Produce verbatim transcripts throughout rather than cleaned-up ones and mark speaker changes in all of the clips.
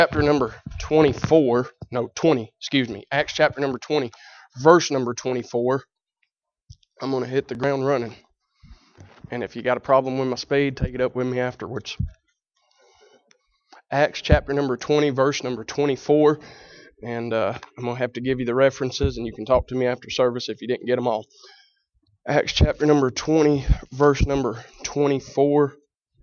Speaker 1: chapter number twenty-four, no, twenty, excuse me, Acts chapter number twenty, verse number twenty-four. I'm going to hit the ground running. And if you got a problem with my speed, take it up with me afterwards. Acts chapter number twenty, verse number twenty-four. And uh, I'm going to have to give you the references, and you can talk to me after service if you didn't get them all. Acts chapter number twenty, verse number twenty-four.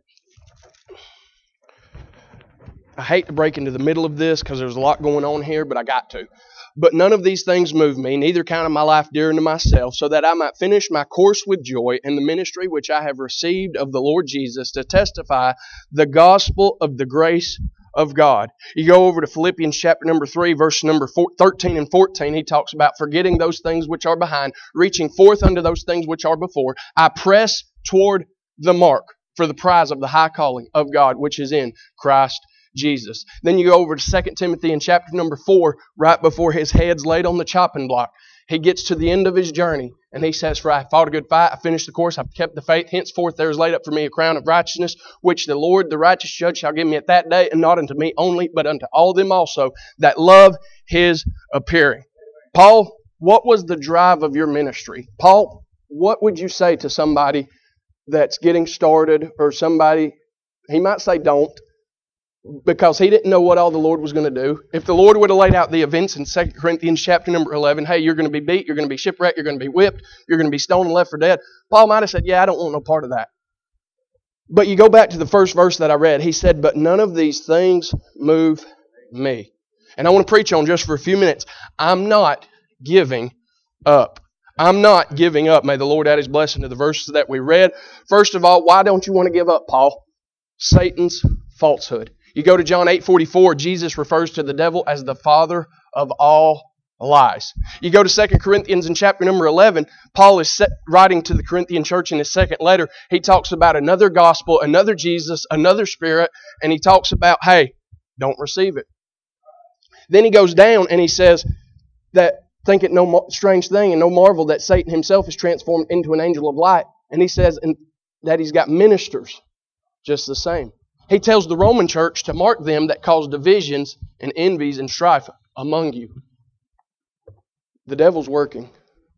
Speaker 1: I hate to break into the middle of this because there's a lot going on here, but I got to. But none of these things move me, neither count my life dear unto myself, so that I might finish my course with joy in the ministry which I have received of the Lord Jesus, to testify the gospel of the grace of God. You go over to Philippians chapter number three, verse number thirteen and fourteen. He talks about forgetting those things which are behind, reaching forth unto those things which are before. I press toward the mark for the prize of the high calling of God, which is in Christ Jesus. Then you go over to Second Timothy in chapter number four, right before his head's laid on the chopping block. He gets to the end of his journey, and he says, "For I have fought a good fight, I finished the course, I've kept the faith. Henceforth there is laid up for me a crown of righteousness, which the Lord, the righteous judge, shall give me at that day, and not unto me only, but unto all them also that love His appearing." Paul, what was the drive of your ministry? Paul, what would you say to somebody that's getting started, or somebody, he might say don't, because he didn't know what all the Lord was going to do. If the Lord would have laid out the events in Second Corinthians chapter number eleven, hey, you're going to be beat, you're going to be shipwrecked, you're going to be whipped, you're going to be stoned and left for dead, Paul might have said, yeah, I don't want no part of that. But you go back to the first verse that I read. He said, but none of these things move me. And I want to preach on just for a few minutes. I'm not giving up. I'm not giving up. May the Lord add His blessing to the verses that we read. First of all, why don't you want to give up, Paul? Satan's falsehood. You go to John eight forty-four, Jesus refers to the devil as the father of all lies. You go to Second Corinthians in chapter number eleven, Paul is set, writing to the Corinthian church in his second letter. He talks about another gospel, another Jesus, another spirit, and he talks about, hey, don't receive it. Then he goes down and he says that, think it no strange thing and no marvel that Satan himself is transformed into an angel of light. And he says that he's got ministers just the same. He tells the Roman church to mark them that cause divisions and envies and strife among you. The devil's working.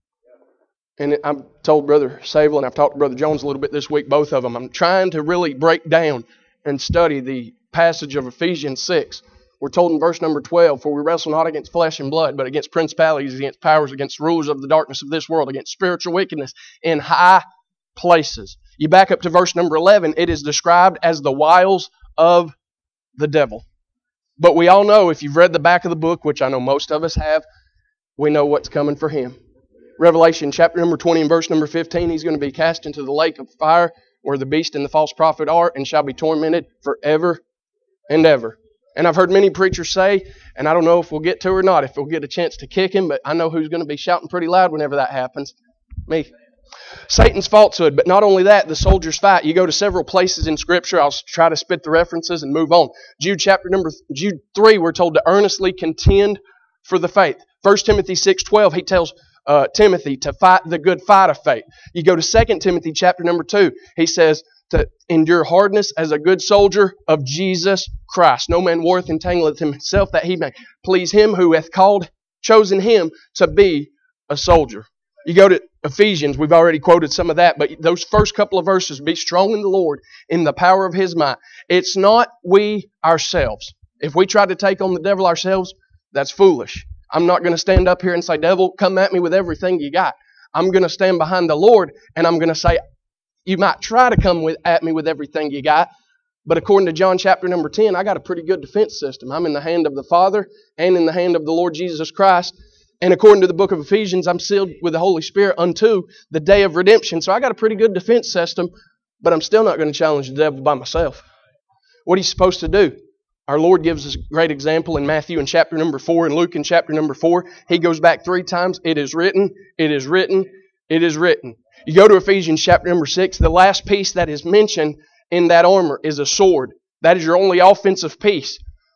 Speaker 1: And I've told Brother Sable, and I've talked to Brother Jones a little bit this week, both of them. I'm trying to really break down and study the passage of Ephesians six. We're told in verse number twelve, for we wrestle not against flesh and blood, but against principalities, against powers, against rulers of the darkness of this world, against spiritual wickedness in high places. You back up to verse number eleven, it is described as the wiles of the devil. But we all know, if you've read the back of the book, which I know most of us have, we know what's coming for him. Revelation chapter number twenty and verse number fifteen, he's going to be cast into the lake of fire where the beast and the false prophet are, and shall be tormented forever and ever. And I've heard many preachers say, and I don't know if we'll get to or not, if we'll get a chance to kick him, but I know who's going to be shouting pretty loud whenever that happens. Me. Satan's falsehood, but not only that, the soldier's fight. You go to several places in Scripture. I'll try to spit the references and move on. Jude chapter number Jude three, we're told to earnestly contend for the faith. First Timothy six twelve, he tells uh, Timothy to fight the good fight of faith. You go to Second Timothy chapter number two, he says to endure hardness as a good soldier of Jesus Christ. No man warreth entangleth himself, that he may please him who hath called, chosen him to be a soldier. You go to Ephesians, we've already quoted some of that, but those first couple of verses, be strong in the Lord, in the power of His might. It's not we ourselves. If we try to take on the devil ourselves, that's foolish. I'm not going to stand up here and say, devil, come at me with everything you got. I'm going to stand behind the Lord, and I'm going to say, you might try to come with, at me with everything you got, but according to John chapter number ten, I got a pretty good defense system. I'm in the hand of the Father and in the hand of the Lord Jesus Christ. And according to the book of Ephesians, I'm sealed with the Holy Spirit unto the day of redemption. So I got a pretty good defense system, but I'm still not going to challenge the devil by myself. What are you supposed to do? Our Lord gives us a great example in Matthew in chapter number four and Luke in chapter number four. He goes back three times. It is written, it is written, it is written. You go to Ephesians chapter number six. The last piece that is mentioned in that armor is a sword. That is your only offensive piece.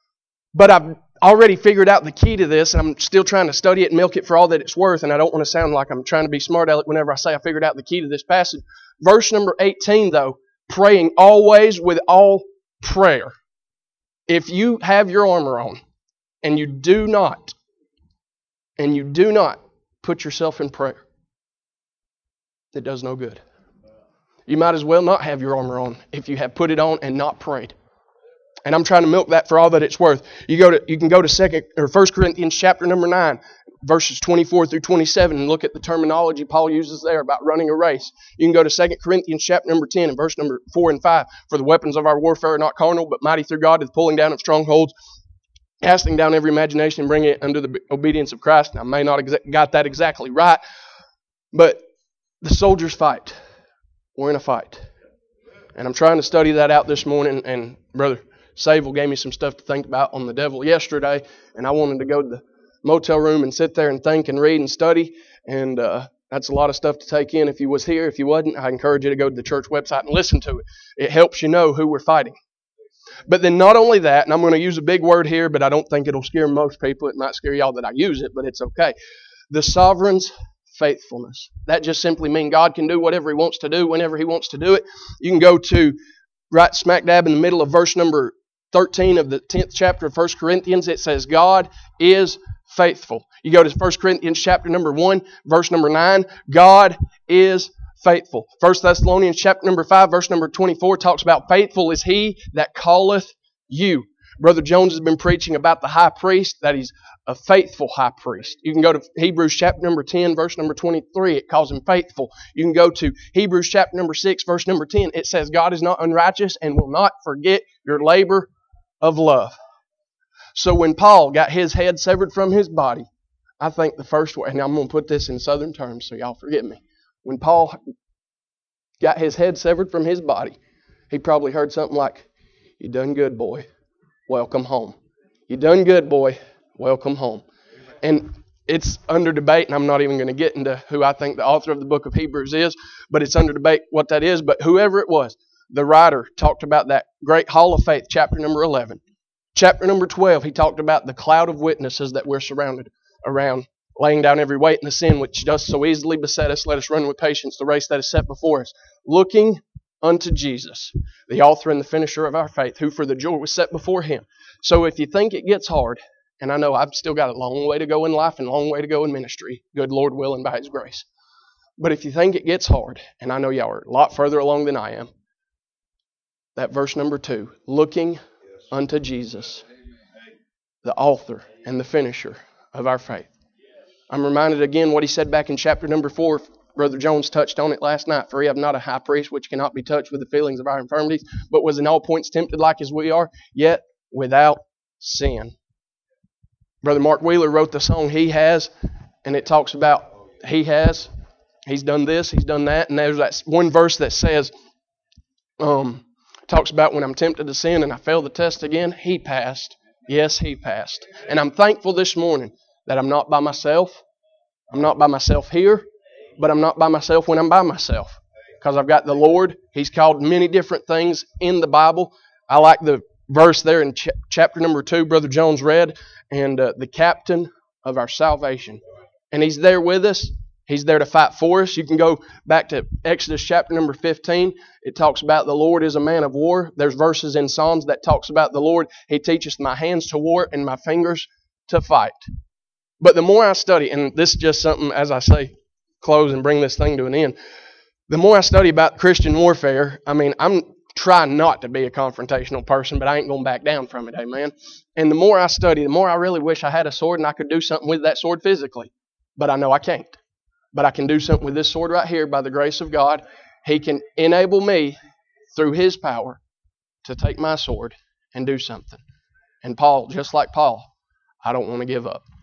Speaker 1: But I've already figured out the key to this, and I'm still trying to study it and milk it for all that it's worth, and I don't want to sound like I'm trying to be smart aleck whenever I say I figured out the key to this passage. Verse number eighteen, though, praying always with all prayer If you have your armor on and you do not, and you do not put yourself in prayer, it does no good. You might as well not have your armor on if you have put it on and not prayed. And I'm trying to milk that for all that it's worth. You go to you can go to second or First Corinthians chapter number nine, verses twenty-four through twenty-seven, and look at the terminology Paul uses there about running a race. You can go to Second Corinthians chapter number ten and verse number four and five. For the weapons of our warfare are not carnal, but mighty through God to the pulling down of strongholds, casting down every imagination and bringing it under the obedience of Christ. Now, I may not have exa- got that exactly right, but the soldiers fight. We're in a fight. And I'm trying to study that out this morning, and Brother Sable gave me some stuff to think about on the devil yesterday, and I wanted to go to the motel room and sit there and think and read and study, and uh, that's a lot of stuff to take in if you was here. If you wasn't, I encourage you to go to the church website and listen to it. It helps you know who we're fighting. But then not only that, and I'm going to use a big word here, but I don't think it'll scare most people. It might scare y'all that I use it, but it's okay. The sovereign's faithfulness. That just simply means God can do whatever He wants to do whenever He wants to do it. You can go to right smack dab in the middle of verse number thirteen of the tenth chapter of First Corinthians. It says, God is faithful. You go to First Corinthians chapter number one, verse number nine. God is faithful. First Thessalonians chapter number five, verse number twenty-four talks about faithful is He that calleth you. Brother Jones has been preaching about the high priest, that he's a faithful high priest. You can go to Hebrews chapter number ten, verse number twenty-three. It calls Him faithful. You can go to Hebrews chapter number six, verse number ten. It says, God is not unrighteous and will not forget your labor of love. So when Paul got his head severed from his body, I think the first way, and I'm going to put this in southern terms so y'all forgive me. When Paul got his head severed from his body, he probably heard something like, you done good, boy. Welcome home. You done good, boy. Welcome home. And it's under debate, and I'm not even going to get into who I think the author of the book of Hebrews is, but it's under debate what that is. But whoever it was, the writer talked about that great hall of faith, chapter number eleven. Chapter number twelve, he talked about the cloud of witnesses that we're surrounded around, laying down every weight and the sin which does so easily beset us. Let us run with patience the race that is set before us, looking unto Jesus, the author and the finisher of our faith, who for the joy was set before Him. So if you think it gets hard, and I know I've still got a long way to go in life and a long way to go in ministry, good Lord willing by His grace. But if you think it gets hard, and I know y'all are a lot further along than I am, that verse number two, looking unto Jesus, the author and the finisher of our faith. I'm reminded again what he said back in chapter number four. Brother Jones touched on it last night. For we have not a high priest which cannot be touched with the feelings of our infirmities, but was in all points tempted like as we are, yet without sin. Brother Mark Wheeler wrote the song He Has, and it talks about He has. He's done this, He's done that. And there's that one verse that says, um, talks about when I'm tempted to sin and I fail the test again, He passed. Yes, He passed. And I'm thankful this morning that I'm not by myself. I'm not by myself here, but I'm not by myself when I'm by myself. Because I've got the Lord. He's called many different things in the Bible. I like the verse there in ch- chapter number two, Brother Jones read, and uh, the captain of our salvation. And He's there with us. He's there to fight for us. You can go back to Exodus chapter number fifteen. It talks about the Lord is a man of war. There's verses in Psalms that talks about the Lord. He teacheth my hands to war and my fingers to fight. But the more I study, and this is just something, as I say, close and bring this thing to an end. The more I study about Christian warfare, I mean, I'm trying not to be a confrontational person, but I ain't going back down from it, amen. And the more I study, the more I really wish I had a sword and I could do something with that sword physically. But I know I can't. But I can do something with this sword right here by the grace of God. He can enable me through His power to take my sword and do something. And Paul, just like Paul, I don't want to give up.